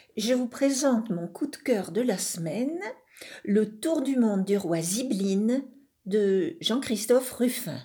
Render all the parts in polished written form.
Je vous présente mon coup de cœur de la semaine, Le Tour du monde du roi Zibeline de Jean-Christophe Ruffin.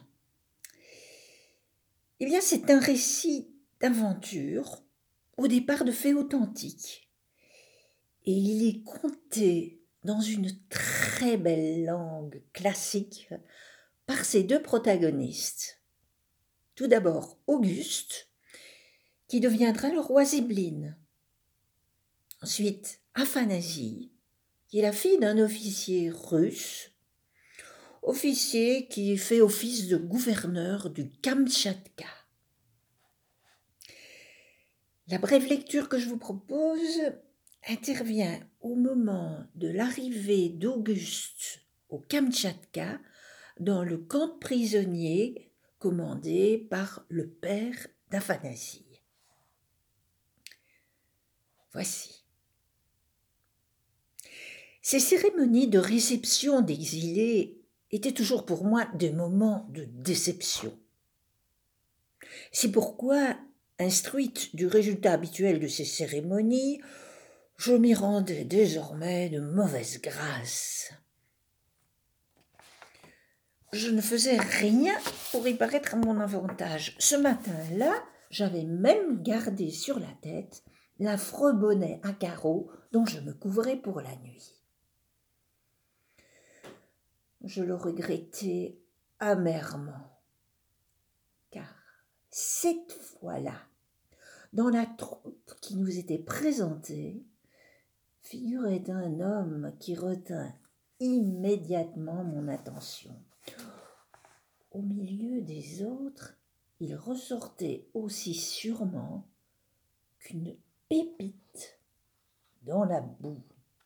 Eh bien, c'est un récit d'aventure, au départ de faits authentiques. Et il est conté dans une très belle langue classique par ses deux protagonistes. Tout d'abord, Auguste, qui deviendra le roi Zibeline. Ensuite, Aphanasie, qui est la fille d'un officier russe, officier qui fait office de gouverneur du Kamtchatka. La brève lecture que je vous propose intervient au moment de l'arrivée d'Auguste au Kamtchatka dans le camp de prisonniers commandé par le père d'Aphanasie. Voici. Ces cérémonies de réception d'exilés étaient toujours pour moi des moments de déception. C'est pourquoi, instruite du résultat habituel de ces cérémonies, je m'y rendais désormais de mauvaise grâce. Je ne faisais rien pour y paraître à mon avantage. Ce matin-là, j'avais même gardé sur la tête l'affreux bonnet à carreaux dont je me couvrais pour la nuit. Je le regrettais amèrement, car cette fois-là, dans la troupe qui nous était présentée, figurait un homme qui retint immédiatement mon attention. Au milieu des autres, il ressortait aussi sûrement qu'une pépite dans la boue.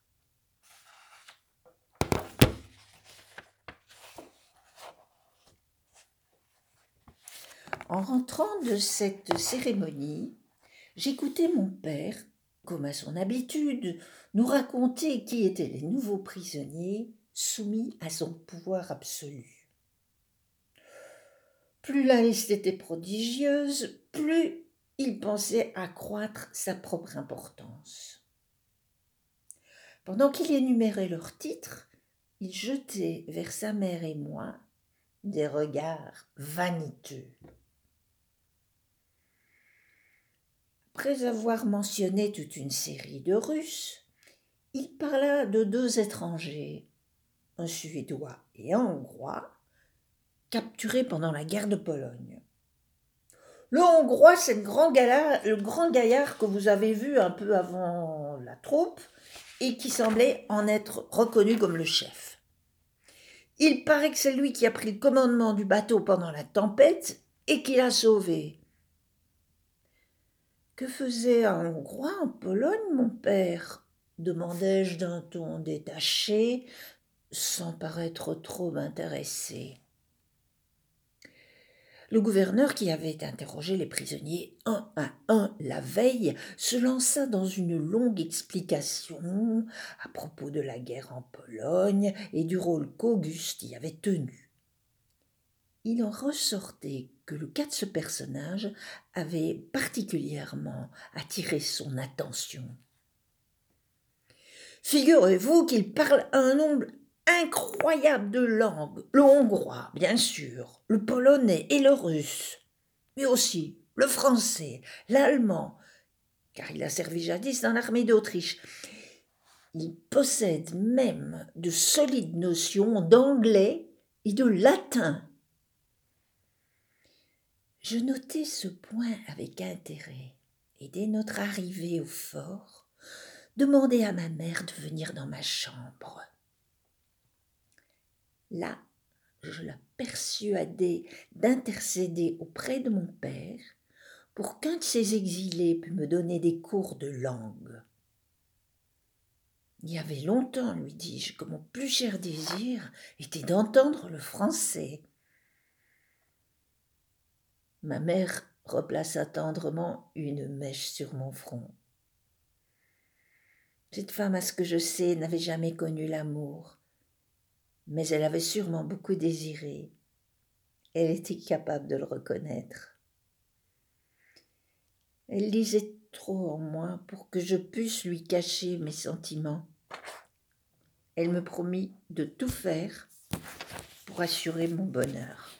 En rentrant de cette cérémonie, j'écoutais mon père, comme à son habitude, nous raconter qui étaient les nouveaux prisonniers soumis à son pouvoir absolu. Plus la liste était prodigieuse, plus il pensait accroître sa propre importance. Pendant qu'il énumérait leurs titres, il jetait vers sa mère et moi des regards vaniteux. Après avoir mentionné toute une série de Russes, il parla de deux étrangers, un Suédois et un Hongrois, capturés pendant la guerre de Pologne. Le Hongrois, c'est le grand gaillard que vous avez vu un peu avant la troupe et qui semblait en être reconnu comme le chef. Il paraît que c'est lui qui a pris le commandement du bateau pendant la tempête et qui l'a sauvé. « Que faisait un Hongrois en Pologne, mon père ?» demandai-je d'un ton détaché, sans paraître trop m'intéresser. Le gouverneur, qui avait interrogé les prisonniers un à un la veille, se lança dans une longue explication à propos de la guerre en Pologne et du rôle qu'Auguste y avait tenu. Il en ressortait que le cas de ce personnage avait particulièrement attiré son attention. « Figurez-vous qu'il parle un nombre incroyable de langues, le hongrois, bien sûr, le polonais et le russe, mais aussi le français, l'allemand, car il a servi jadis dans l'armée d'Autriche. Il possède même de solides notions d'anglais et de latin. » Je notai ce point avec intérêt, et dès notre arrivée au fort, demandai à ma mère de venir dans ma chambre. Là, je la persuadai d'intercéder auprès de mon père pour qu'un de ses exilés pût me donner des cours de langue. « Il y avait longtemps, lui dis-je, que mon plus cher désir était d'entendre le français. » Ma mère replaça tendrement une mèche sur mon front. Cette femme, à ce que je sais, n'avait jamais connu l'amour, mais elle avait sûrement beaucoup désiré. Elle était capable de le reconnaître. Elle lisait trop en moi pour que je puisse lui cacher mes sentiments. Elle me promit de tout faire pour assurer mon bonheur.